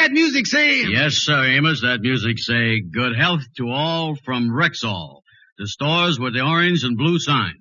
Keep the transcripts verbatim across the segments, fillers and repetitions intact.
that music say? Yes, sir, Amos. That music say, good health to all from Rexall. The stores with the orange and blue sign.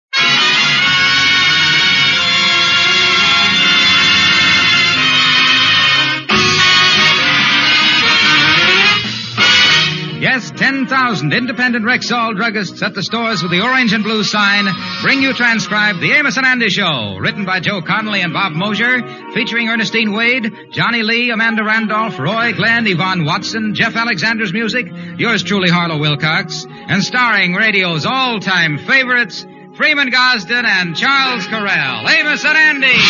Yes, ten thousand independent Rexall druggists at the stores with the orange and blue sign bring you transcribed The Amos and Andy Show, written by Joe Connolly and Bob Mosier, featuring Ernestine Wade, Johnny Lee, Amanda Randolph, Roy Glenn, Yvonne Watson, Jeff Alexander's music, yours truly, Harlow Wilcox, and starring radio's all-time favorites, Freeman Gosden and Charles Correll. Amos and Andy!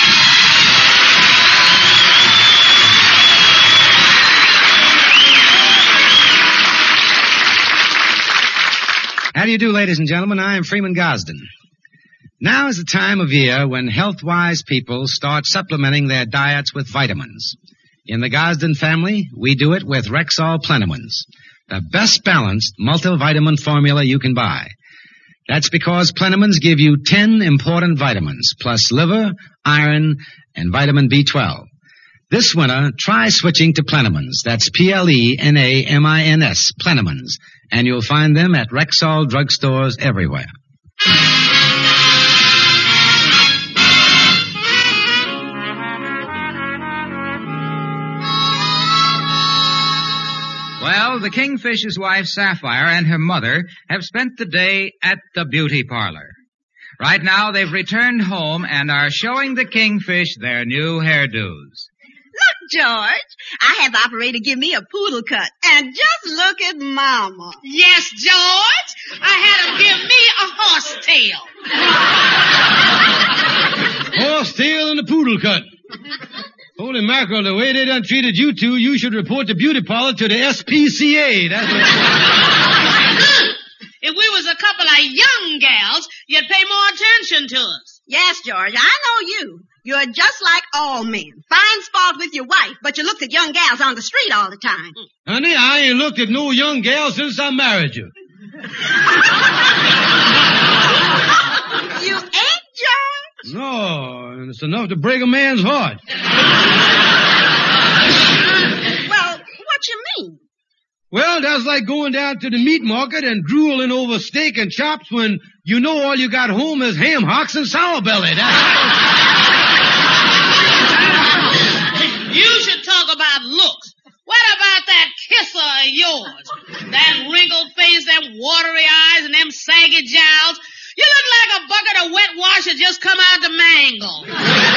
How do you do, ladies and gentlemen? I am Freeman Gosden. Now is the time of year when health-wise people start supplementing their diets with vitamins. In the Gosden family, we do it with Rexall Plenamins, the best balanced multivitamin formula you can buy. That's because Plenamins give you ten important vitamins, plus liver, iron, and vitamin B twelve. This winter, try switching to Plenamins. That's P L E N A M I N S, Plenamins. And you'll find them at Rexall drugstores everywhere. Well, the Kingfish's wife, Sapphire, and her mother have spent the day at the beauty parlor. Right now, they've returned home and are showing the Kingfish their new hairdos. Look, George, I had the operator give me a poodle cut, and just look at Mama. Yes, George, I had him give me a horse tail. Horse tail and a poodle cut. Holy mackerel, the way they done treated you two, you should report the beauty parlor to the S P C A. That's what... If we was a couple of young gals, you'd pay more attention to us. Yes, George, I know you. You're just like all men. Fine sport with your wife, but you looked at young gals on the street all the time. Honey, I ain't looked at no young gal since I married you. You ain't, George? No, and it's enough to break a man's heart. Well, what you mean? Well, that's like going down to the meat market and drooling over steak and chops when you know all you got home is ham hocks and sour belly. You should talk about looks. What about that kisser of yours? That wrinkled face, them watery eyes, and them saggy jowls. You look like a bucket of wet wash that just come out the mangle.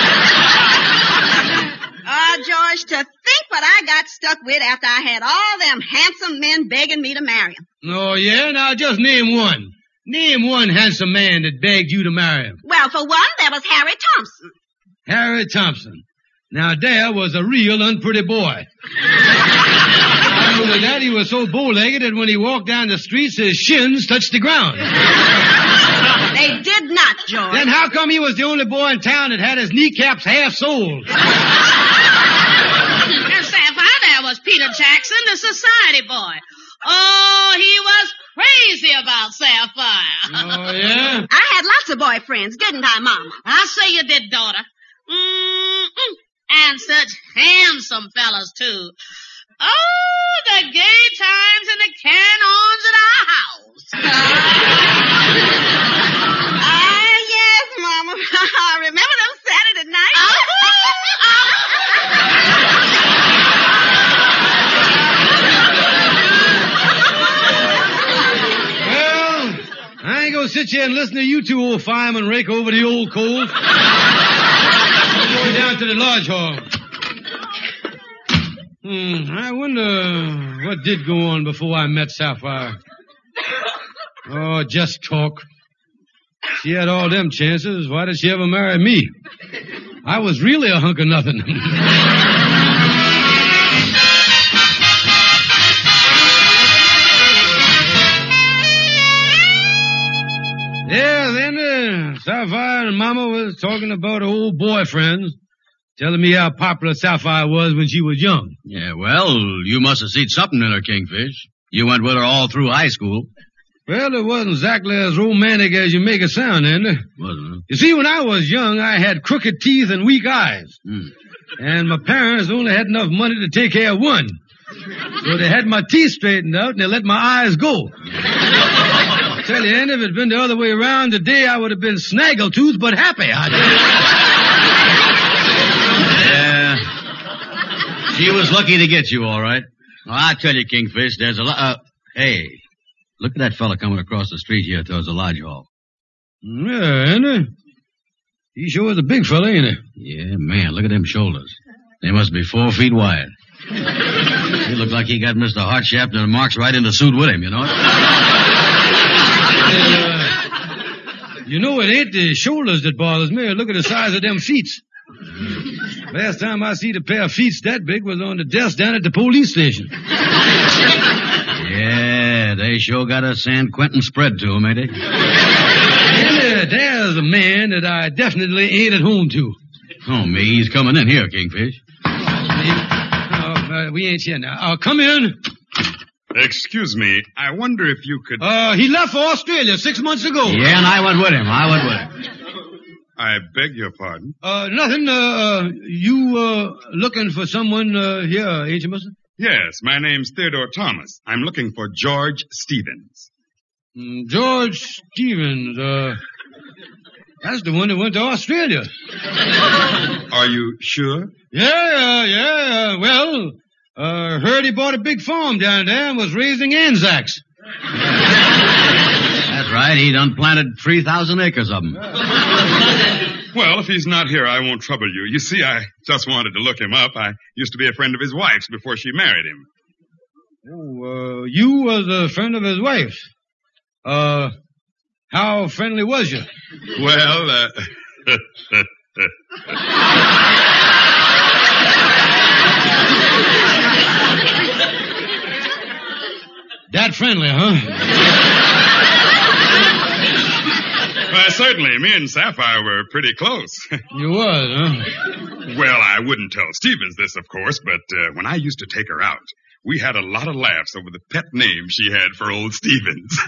Ah, uh, George, to think what I got stuck with after I had all them handsome men begging me to marry him. Oh, yeah? Now, just name one. Name one handsome man that begged you to marry him. Well, for one, there was Harry Thompson. Harry Thompson. Now, there was a real unpretty boy. Not only that, he was so bow-legged that when he walked down the streets, his shins touched the ground. They did not, George. Then how come he was the only boy in town that had his kneecaps half-soled? And Sapphire, there was Peter Jackson, the society boy. Oh, he was crazy about Sapphire. Oh, yeah? I had lots of boyfriends, didn't I, Mama? I say you did, daughter. Mm-mm. And such handsome fellas, too. Oh, the gay times and the can-ons at our house. Ah, yes, Mama. Remember them Saturday nights? Well, I ain't gonna sit here and listen to you two old firemen rake over the old coals. I'm going down to the lodge hall. Hmm, I wonder what did go on before I met Sapphire. Oh, just talk. She had all them chances. Why did she ever marry me? I was really a hunk of nothing. Yeah, then uh, Sapphire and Mama was talking about her old boyfriends, telling me how popular Sapphire was when she was young. Yeah, well, you must have seen something in her, Kingfish. You went with her all through high school. Well, it wasn't exactly as romantic as you make it sound, Andy. Wasn't it? You see, when I was young, I had crooked teeth and weak eyes. Hmm. And my parents only had enough money to take care of one. So they had my teeth straightened out and they let my eyes go. I tell you, Andy, if it had been the other way around, today I would have been snaggletooth but happy. Yeah. She was lucky to get you, all right. Well, I tell you, Kingfish, there's a lot... Uh, hey, look at that fella coming across the street here towards the lodge hall. Yeah, Andy. He sure is a big fella, ain't he? Yeah, man, look at them shoulders. They must be four feet wide. He looked like he got Mister Hartshaft and Marks right in the suit with him, you know? Uh, you know, it ain't the shoulders that bothers me. Look at the size of them feet. Last time I seen a pair of feet that big was on the desk down at the police station. Yeah, they sure got a San Quentin spread to them, ain't they? And, uh, there's a man that I definitely ain't at home to. Oh, me, he's coming in here, Kingfish. Uh, uh, we ain't here now. Uh, come in. Excuse me, I wonder if you could... Uh, he left for Australia six months ago. Yeah, and I went with him. I went with him. I beg your pardon? Uh, nothing. Uh, uh you, uh, looking for someone, uh, here, ain't you, mister? Yes, my name's Theodore Thomas. I'm looking for George Stevens. Mm, George Stevens, uh, that's the one that went to Australia. Are you sure? Yeah, uh, yeah, uh, well, uh, heard he bought a big farm down there and was raising Anzacs. That's right, he done planted three thousand acres of them. Well, if he's not here, I won't trouble you. You see, I just wanted to look him up. I used to be a friend of his wife's before she married him. Oh, uh, you was a friend of his wife's. Uh, how friendly was you? Well, uh... That friendly, huh? Well, certainly, me and Sapphire were pretty close. You was, huh? Well, I wouldn't tell Stevens this, of course, but uh, when I used to take her out, we had a lot of laughs over the pet name she had for old Stevens.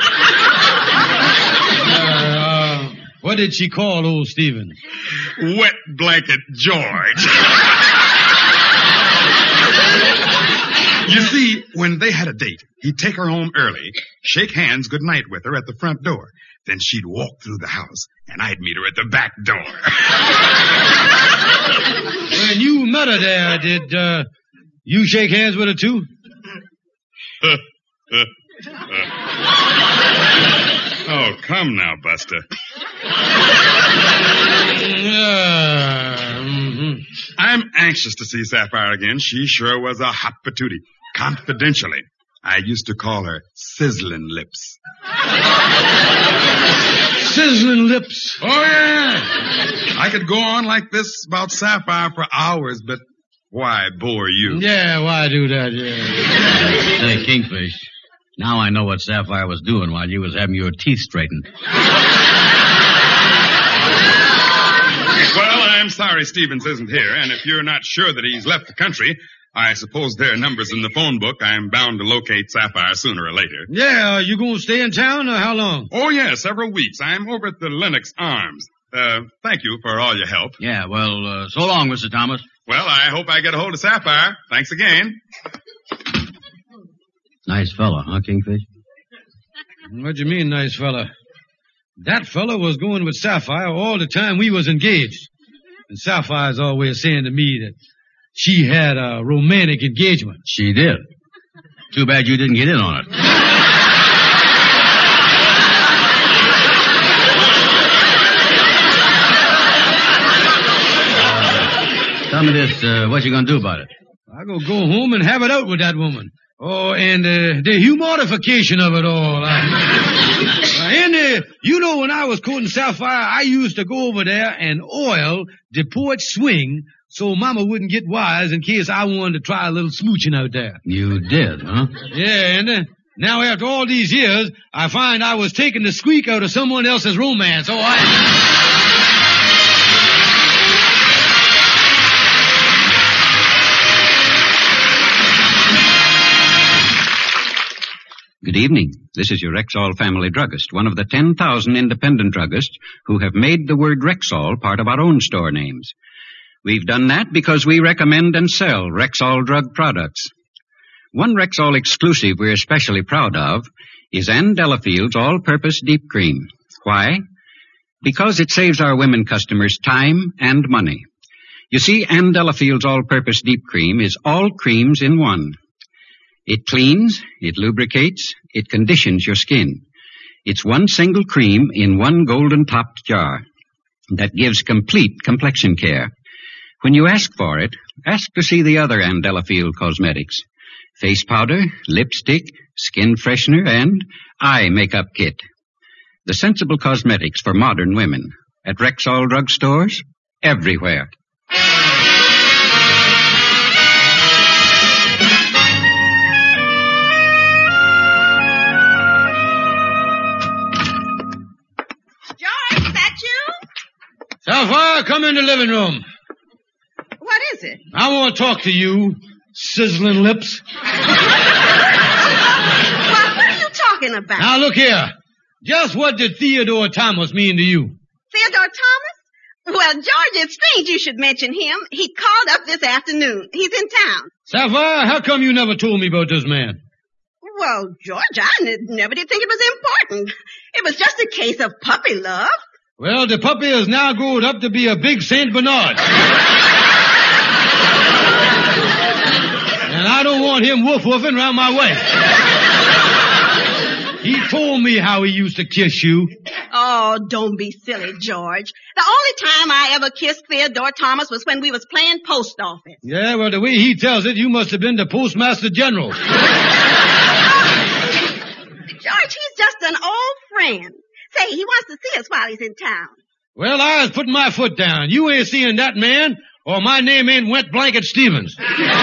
uh, what did she call old Stevens? Wet Blanket George. You see, when they had a date, he'd take her home early, shake hands goodnight with her at the front door. Then she'd walk through the house, and I'd meet her at the back door. When you met her there, did uh, you shake hands with her, too? Oh, come now, Buster. Uh, mm-hmm. I'm anxious to see Sapphire again. She sure was a hot patootie. Confidentially, I used to call her Sizzling Lips. Sizzling Lips. Oh, yeah. I could go on like this about Sapphire for hours, but why bore you? Yeah, why do that, yeah. Say, Kingfish, now I know what Sapphire was doing while you was having your teeth straightened. Well, I'm sorry Stevens isn't here, and if you're not sure that he's left the country, I suppose there are numbers in the phone book. I'm bound to locate Sapphire sooner or later. Yeah, uh, you gonna stay in town, or how long? Oh, yeah, several weeks. I'm over at the Lennox Arms. Uh, thank you for all your help. Yeah, well, uh, so long, Mister Thomas. Well, I hope I get a hold of Sapphire. Thanks again. Nice fella, huh, Kingfish? What do you mean, nice fella? That fella was going with Sapphire all the time we was engaged. And Sapphire's always saying to me that she had a romantic engagement. She did. Too bad you didn't get in on it. uh, tell me this, uh, what you gonna do about it? I gonna go home and have it out with that woman. Oh, and uh, the humorification of it all. I, uh, and uh, you know, when I was courting Sapphire, I used to go over there and oil the porch swing so Mama wouldn't get wise in case I wanted to try a little smooching out there. You did, huh? Yeah, and uh, now after all these years, I find I was taking the squeak out of someone else's romance. Oh, I... Good evening. This is your Rexall family druggist, one of the ten thousand independent druggists who have made the word Rexall part of our own store names. We've done that because we recommend and sell Rexall drug products. One Rexall exclusive we're especially proud of is Ann Delafield's All-Purpose Deep Cream. Why? Because it saves our women customers time and money. You see, Ann Delafield's All-Purpose Deep Cream is all creams in one. It cleans, it lubricates, it conditions your skin. It's one single cream in one golden-topped jar that gives complete complexion care. When you ask for it, ask to see the other Ann Delafield cosmetics. Face powder, lipstick, skin freshener, and eye makeup kit. The sensible cosmetics for modern women. At Rexall drugstores, everywhere. George, is that you? Sapphire, come in the living room. What is it? I want to talk to you, sizzling lips. Well, what are you talking about? Now, look here. Just what did Theodore Thomas mean to you? Theodore Thomas? Well, George, it's strange you should mention him. He called up this afternoon. He's in town. Sapphire, how come you never told me about this man? Well, George, I n- never did think it was important. It was just a case of puppy love. Well, the puppy has now grown up to be a big Saint Bernard. And I don't want him woof-woofing around my way. He told me how he used to kiss you. Oh, don't be silly, George. The only time I ever kissed Theodore Thomas was when we was playing post office. Yeah, well, the way he tells it, you must have been the Postmaster General. George, he's just an old friend. Say, he wants to see us while he's in town. Well, I was putting my foot down. You ain't seeing that man, or my name ain't Wet Blanket Stevens.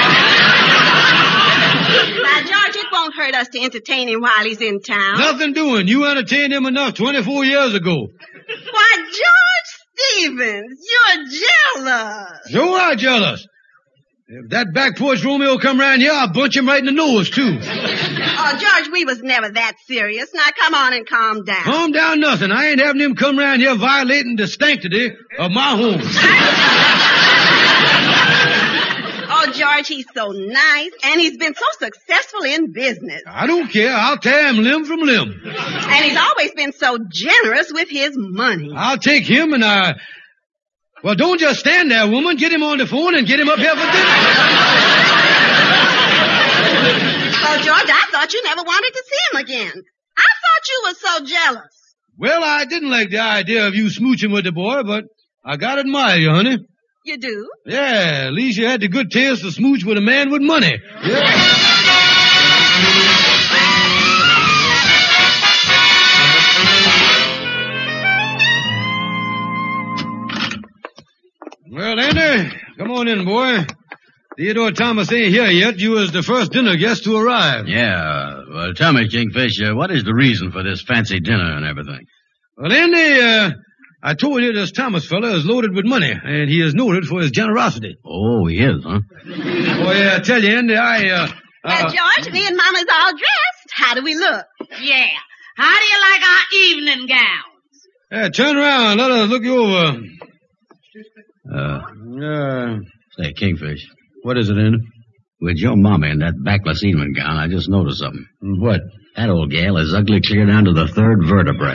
Now, George, it won't hurt us to entertain him while he's in town. Nothing doing. You entertained him enough twenty-four years ago. Why, George Stevens, you're jealous. So I'm jealous. If that back porch Romeo come round here, I'll bunch him right in the nose, too. Oh, George, we was never that serious. Now, come on and calm down. Calm down nothing. I ain't having him come round here violating the sanctity of my home. Oh, George, he's so nice, and he's been so successful in business. I don't care. I'll tear him limb from limb. And he's always been so generous with his money. I'll take him and I... Well, don't just stand there, woman. Get him on the phone and get him up here for dinner. Oh, George, I thought you never wanted to see him again. I thought you were so jealous. Well, I didn't like the idea of you smooching with the boy, but I gotta admire you, honey. You do? Yeah, at least you had the good taste to smooch with a man with money. Yeah. Well, Andy, come on in, boy. Theodore Thomas ain't here yet. You was the first dinner guest to arrive. Yeah, well, tell me, Kingfish, uh, what is the reason for this fancy dinner and everything? Well, Andy, uh, I told you this Thomas fella is loaded with money, and he is noted for his generosity. Oh, he is, huh? Oh, yeah, I tell you, Andy, I, uh... Uh, uh George, me and Mama's all dressed. How do we look? Yeah. How do you like our evening gowns? Yeah, turn around. Let us look you over. Uh, Uh, say, Kingfish, what is it, Andy? with your mama in that backless evening gown, I just noticed something. What? That old gal is ugly clear down to the third vertebrae.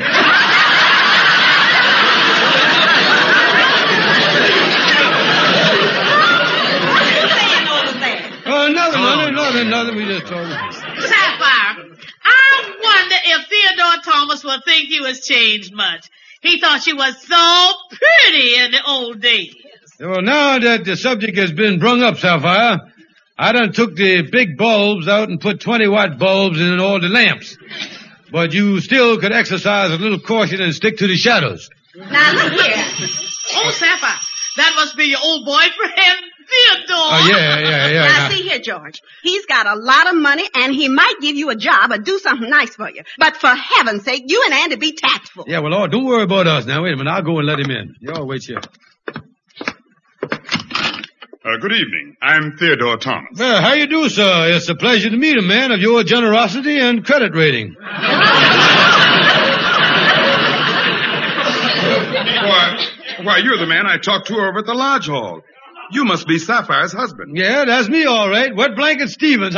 Oh, nothing, nothing, nothing, nothing. We just talking. Sapphire, I wonder if Theodore Thomas will think you has changed much. He thought you was so pretty in the old days. Well, now that the subject has been brung up, Sapphire, I done took the big bulbs out and put twenty-watt bulbs in all the lamps. But you still could exercise a little caution and stick to the shadows. Now, look here. Oh, Sapphire, that must be your old boyfriend, Theodore. Oh, yeah, yeah, yeah. Now, see here, George. He's got a lot of money, and he might give you a job or do something nice for you. But for heaven's sake, you and Andy be tactful. Yeah, well, Lord, don't worry about us. Now, wait a minute. I'll go and let him in. Y'all wait here. Uh, good evening. I'm Theodore Thomas. Well, how you do, sir? It's a pleasure to meet a man of your generosity and credit rating. Why, why, you're the man I talked to over at the lodge hall. You must be Sapphire's husband. Yeah, that's me, all right. Wet Blanket Stevens. Well,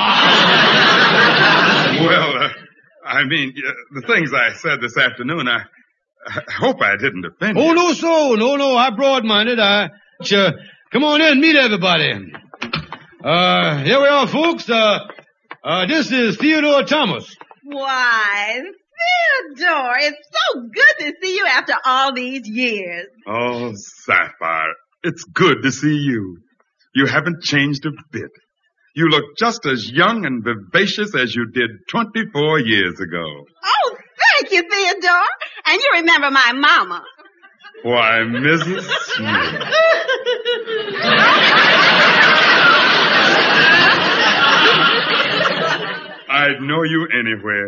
uh, I mean, uh, the things I said this afternoon, I, I hope I didn't offend you. Oh, no, so. No, no, I broad-minded. I... Uh, come on in, meet everybody. Uh, here we are, folks. Uh, uh, this is Theodore Thomas. Why, Theodore, it's so good to see you after all these years. Oh, Sapphire, it's good to see you. You haven't changed a bit. You look just as young and vivacious as you did twenty-four years ago. Oh, thank you, Theodore. And you remember my mama. Why, Missus Smith. I'd know you anywhere.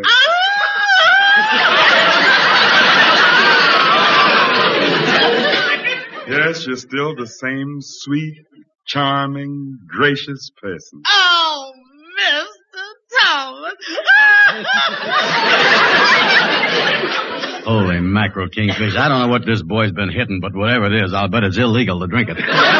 Yes, you're still the same sweet, charming, gracious person. Oh, Mister Thomas. Holy mackerel, Kingfish. I don't know what this boy's been hitting, but whatever it is, I'll bet it's illegal to drink it.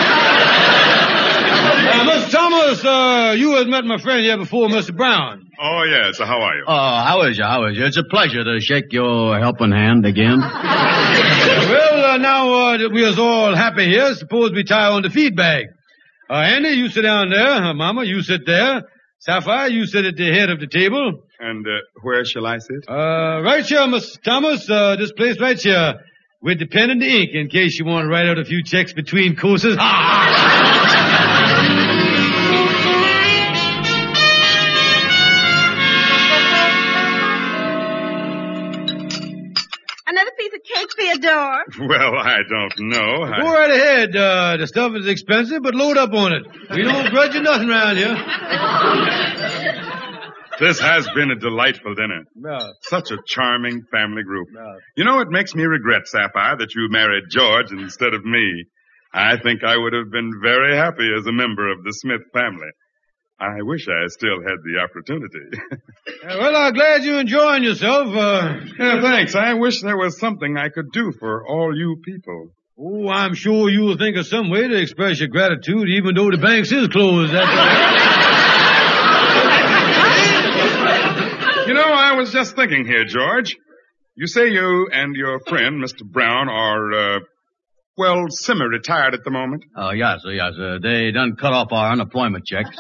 Uh, Mister Thomas, uh, you had met my friend here before, Mister Brown. Oh, yes. How are you? Oh, how is you? How is you? It's a pleasure to shake your helping hand again. Well, uh, now uh, that we are all happy here, suppose we tie on the feed bag. Uh, Andy, you sit down there. Uh, Mama, you sit there. Sapphire, you sit at the head of the table. And uh, where shall I sit? Uh, right here, Mister Thomas. Uh, this place right here. With the pen and the ink in case you want to write out a few checks between courses. Another piece of cake, Theodore. Well, I don't know. I... Go right ahead. Uh, the stuff is expensive, but load up on it. We don't grudge you nothing around here. This has been a delightful dinner. No. Such a charming family group. No. You know, it makes me regret, Sapphire, that you married George instead of me. I think I would have been very happy as a member of the Smith family. I wish I still had the opportunity. Uh, well, I'm glad you're enjoying yourself. Uh, yeah, thanks. I wish there was something I could do for all you people. Oh, I'm sure you'll think of some way to express your gratitude, even though the banks is closed. That's You know, I was just thinking here, George. You say you and your friend, Mister Brown, are, uh, well, semi-retired at the moment. Oh, yes, sir, yes, sir. They done cut off our unemployment checks.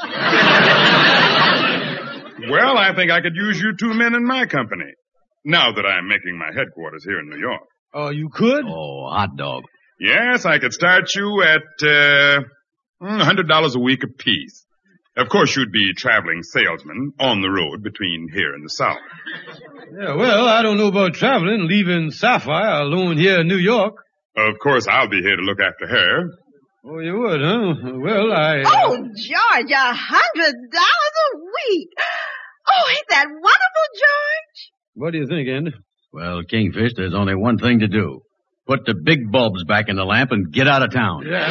Well, I think I could use you two men in my company, now that I'm making my headquarters here in New York. Oh, you could? Oh, hot dog. Yes, I could start you at, uh, one hundred dollars a week apiece. Of course, you'd be traveling salesman on the road between here and the South. Yeah, well, I don't know about traveling, leaving Sapphire alone here in New York. Of course, I'll be here to look after her. Oh, you would, huh? Well, I... Uh... Oh, George, a hundred dollars a week. Oh, ain't that wonderful, George? What do you think, Andy? Well, Kingfish, there's only one thing to do. Put the big bulbs back in the lamp and get out of town. Yeah.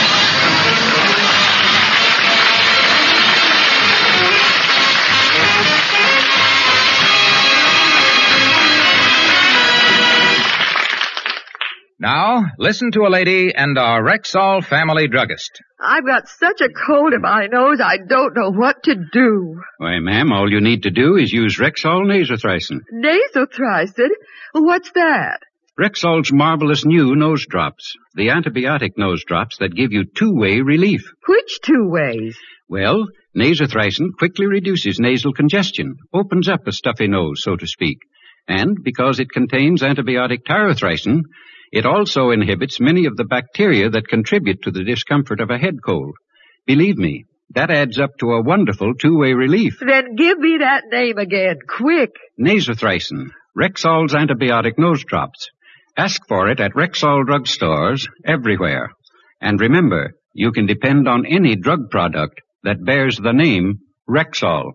Now, listen to a lady and our Rexall family druggist. I've got such a cold in my nose, I don't know what to do. Why, ma'am, all you need to do is use Rexall nasothricin. Nasothricin? What's that? Rexall's marvelous new nose drops. The antibiotic nose drops that give you two-way relief. Which two ways? Well, nasothricin quickly reduces nasal congestion, opens up a stuffy nose, so to speak. And because it contains antibiotic tyrothricin, it also inhibits many of the bacteria that contribute to the discomfort of a head cold. Believe me, that adds up to a wonderful two-way relief. Then give me that name again, quick. Nasothricin, Rexall's antibiotic nose drops. Ask for it at Rexall drug stores everywhere. And remember, you can depend on any drug product that bears the name Rexall.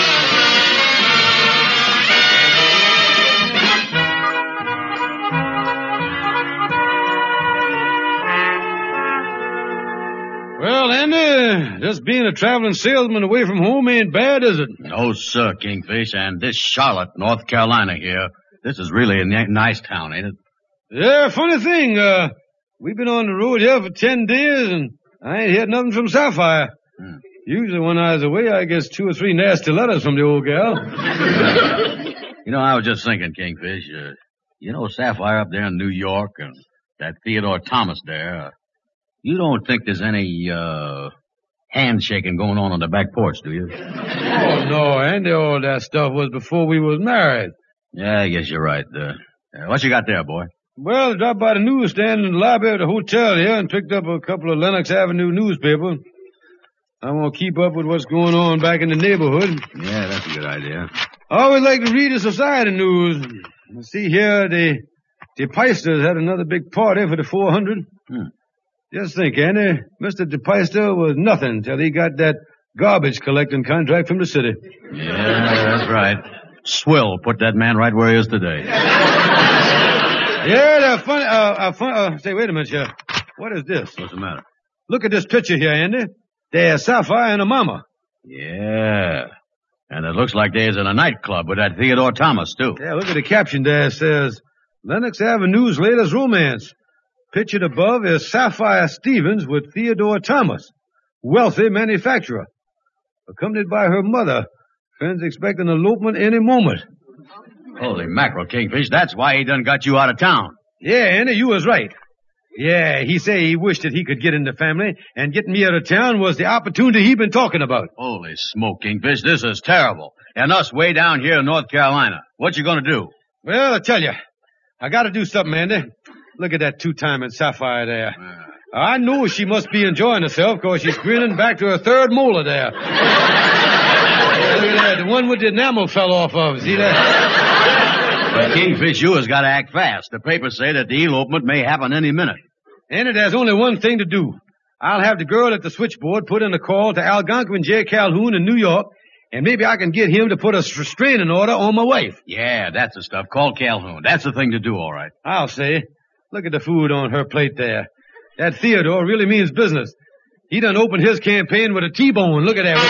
Well, Andy, just being a traveling salesman away from home ain't bad, is it? No, sir, Kingfish. And this Charlotte, North Carolina here, this is really a n- nice town, ain't it? Yeah, funny thing, uh, we've been on the road here for ten days, and I ain't heard nothing from Sapphire. Hmm. Usually when I was away, I get two or three nasty letters from the old gal. You know, I was just thinking, Kingfish, uh, you know Sapphire up there in New York and that Theodore Thomas there, uh, you don't think there's any, uh, handshaking going on on the back porch, do you? Oh, no, Andy, all that stuff was before we was married. Yeah, I guess you're right. Uh, uh, what you got there, boy? Well, I dropped by the newsstand in the library of the hotel here and picked up a couple of Lenox Avenue newspapers. I want to keep up with what's going on back in the neighborhood. Yeah, that's a good idea. I always like to read the society news. See here, the, the Peisters had another big party for the four hundred. Hmm. Just think, Andy, Mister DePeister was nothing till he got that garbage collecting contract from the city. Yeah, that's right. Swill put that man right where he is today. Yeah, they're funny. Uh, uh, fun, uh, say, wait a minute, here. What is this? What's the matter? Look at this picture here, Andy. There's Sapphire and her mama. Yeah. And it looks like there's in a nightclub with that Theodore Thomas, too. Yeah, look at the caption there. It says, Lenox Avenue's latest romance. Pictured above is Sapphire Stevens with Theodore Thomas, wealthy manufacturer. Accompanied by her mother. Friends expect an elopement any moment. Holy mackerel, Kingfish. That's why he done got you out of town. Yeah, Andy, you was right. Yeah, he say he wished that he could get in the family, and getting me out of town was the opportunity he been talking about. Holy smoke, Kingfish. This is terrible. And us way down here in North Carolina. What you gonna do? Well, I tell you, I gotta do something, Andy. Look at that two-timing Sapphire there. Uh, I know she must be enjoying herself because she's grinning back to her third molar there. Look at that, the one with the enamel fell off of. See that? But Kingfish, you has got to act fast. The papers say that the elopement may happen any minute. And there's only one thing to do. I'll have the girl at the switchboard put in a call to Algonquin J. Calhoun in New York, and maybe I can get him to put a restraining order on my wife. Yeah, that's the stuff. Call Calhoun. That's the thing to do, all right. I'll say. Look at the food on her plate there. That Theodore really means business. He done opened his campaign with a T-bone. Look at that.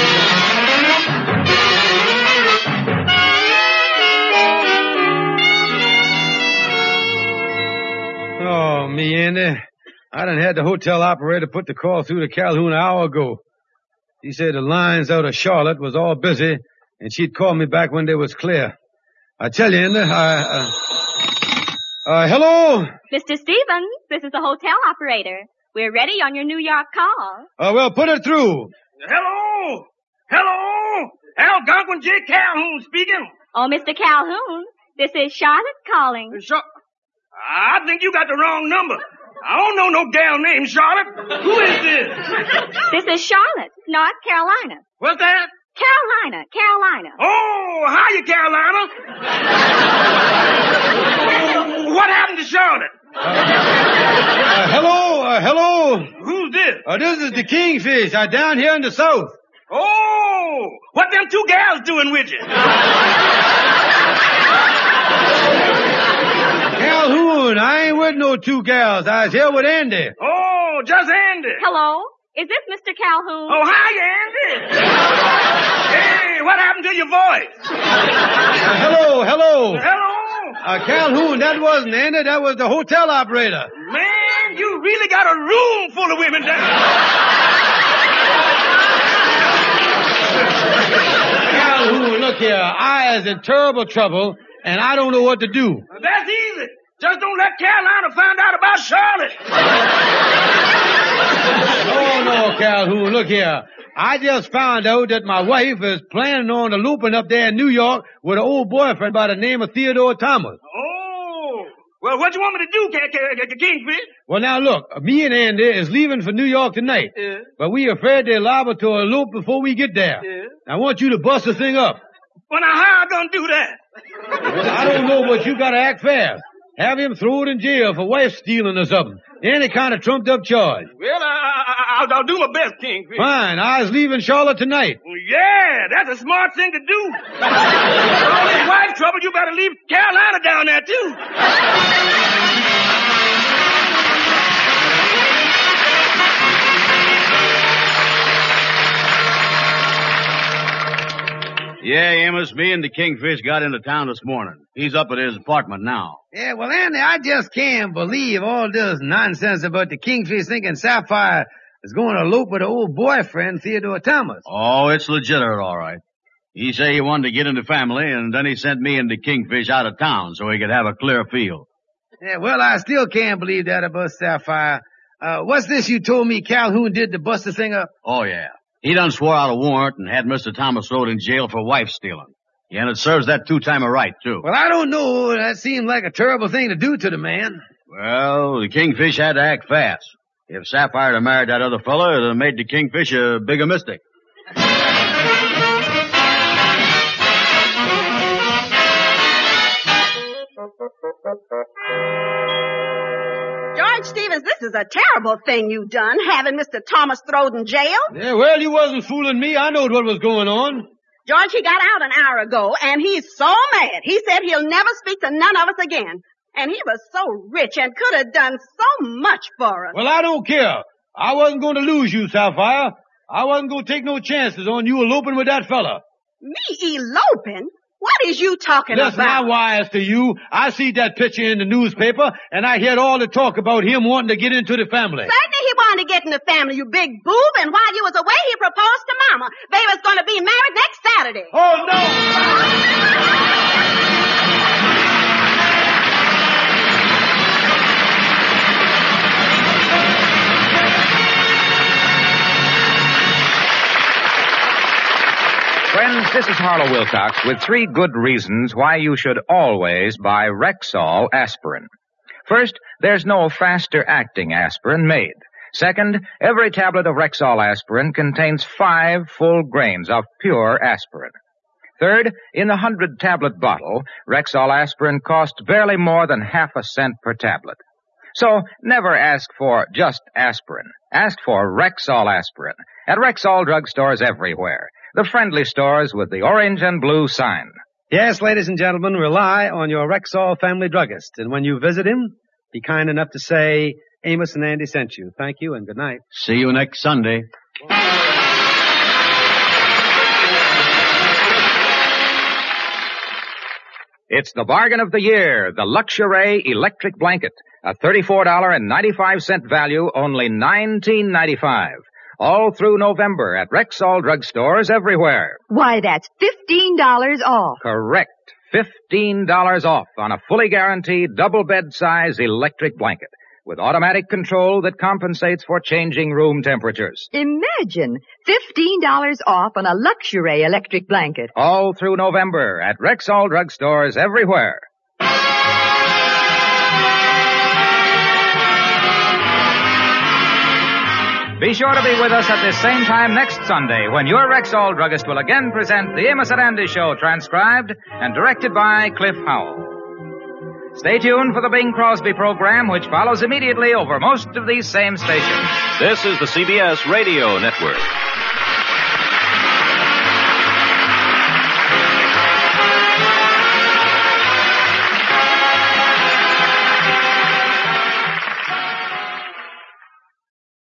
Oh, me, Andy. I done had the hotel operator put the call through to Calhoun an hour ago. He said the lines out of Charlotte was all busy, and she'd call me back when they was clear. I tell you, Andy, I... Uh, uh, hello? Mister Stevens, this is the hotel operator. We're ready on your New York call. Uh, well, put it through. Hello? Hello? Algonquin J. Calhoun speaking. Oh, Mister Calhoun, this is Charlotte calling. Char- I think you got the wrong number. I don't know no gal named Charlotte. Who is this? This is Charlotte, North Carolina. What's that? Carolina, Carolina. Oh, hiya, Carolina. What happened to Charlotte? Uh, uh, hello, uh, hello. Who's this? Uh, this is the Kingfish, uh, down here in the south. Oh, what them two gals doing with you? Calhoun, I ain't with no two gals. I was here with Andy. Oh, just Andy. Hello, is this Mister Calhoun? Oh, hi, Andy. Hey, what happened to your voice? Uh, hello, hello. Hello. Uh, Calhoun, that wasn't Andy. That was the hotel operator. Man, you really got a room full of women down. Calhoun, look here. I is in terrible trouble, and I don't know what to do. That's easy. Just don't let Carolina find out about Charlotte. Oh, no, Calhoun, look here. I just found out that my wife is planning on eloping up there in New York with an old boyfriend by the name of Theodore Thomas. Oh. Well, what you want me to do, K- K- K- Kingfish? Well, now, look, me and Andy is leaving for New York tonight. Yeah. But we afraid they're liable to elope before we get there. Yeah. I want you to bust the thing up. Well, now, how I gonna do that? Well, I don't know, but you gotta act fast. Have him throw it in jail for wife stealing or something. Any kind of trumped up charge. Well, I, I, I'll, I'll do my best, Kingfish. Fine. I was leaving Charlotte tonight. Well, yeah, that's a smart thing to do. For all this wife trouble, you better leave Carolina down there, too. Yeah, Amos, me and the Kingfish got into town this morning. He's up at his apartment now. Yeah, well, Andy, I just can't believe all this nonsense about the Kingfish thinking Sapphire is going to elope with her old boyfriend, Theodore Thomas. Oh, it's legitimate, all right. He say he wanted to get into family, and then he sent me and the Kingfish out of town so he could have a clear field. Yeah, well, I still can't believe that about Sapphire. Uh, what's this you told me Calhoun did to bust the thing up? Oh, yeah. He done swore out a warrant and had Mister Thomas thrown in jail for wife stealing. Yeah, and it serves that two-timer right, too. Well, I don't know. That seemed like a terrible thing to do to the man. Well, the Kingfish had to act fast. If Sapphire had married that other fella, it would have made the Kingfish a bigger mistake. George Stevens, this is a terrible thing you done, having Mister Thomas thrown in jail. Yeah, well, you wasn't fooling me. I knowed what was going on. George, he got out an hour ago, and he's so mad. He said he'll never speak to none of us again. And he was so rich and could have done so much for us. Well, I don't care. I wasn't going to lose you, Sapphire. I wasn't going to take no chances on you eloping with that fella. Me eloping? What is you talking Listen, about? my wires to you. I see that picture in the newspaper, and I heard all the talk about him wanting to get into the family. Certainly he wanted to get in the family, you big boob, and while you was away, he proposed to Mama. They was going to be married next Saturday. Oh, no! Friends, this is Harlow Wilcox with three good reasons why you should always buy Rexall aspirin. First, there's no faster-acting aspirin made. Second, every tablet of Rexall aspirin contains five full grains of pure aspirin. Third, in the hundred-tablet bottle, Rexall aspirin costs barely more than half a cent per tablet. So, never ask for just aspirin. Ask for Rexall aspirin at Rexall drugstores everywhere. The friendly stores with the orange and blue sign. Yes, ladies and gentlemen, rely on your Rexall family druggist. And when you visit him, be kind enough to say, Amos and Andy sent you. Thank you and good night. See you next Sunday. It's the bargain of the year, the Luxury electric blanket. A thirty-four dollars and ninety-five cents value, only nineteen ninety-five. All through November at Rexall drugstores everywhere. Why, that's fifteen dollars off. Correct. fifteen dollars off on a fully guaranteed double bed size electric blanket with automatic control that compensates for changing room temperatures. Imagine fifteen dollars off on a Luxury electric blanket. All through November at Rexall drugstores everywhere. Be sure to be with us at this same time next Sunday when your Rexall druggist will again present the Amos and Andy Show, transcribed and directed by Cliff Howell. Stay tuned for the Bing Crosby program, which follows immediately over most of these same stations. This is the C B S Radio Network.